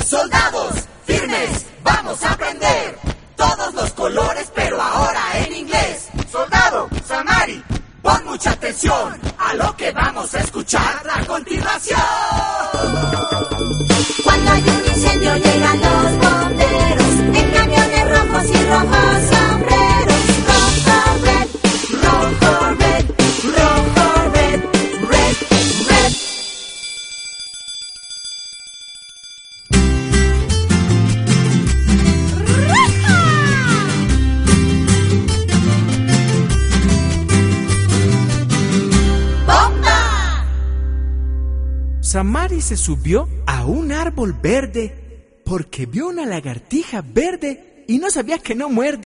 Soldados, firmes, vamos a aprender todos los colores, pero ahora en inglés. Soldado, Samari, pon mucha atención a lo que vamos a escuchar a continuación. Cuando hay un incendio llegan los bomberos en camiones rojos y rojos sombreros. Rojo, red, rojo, red, rojo, red, red, red. ¡Bomba! Samari se subió a un árbol verde porque vio una lagartija verde y no sabía que no muerde.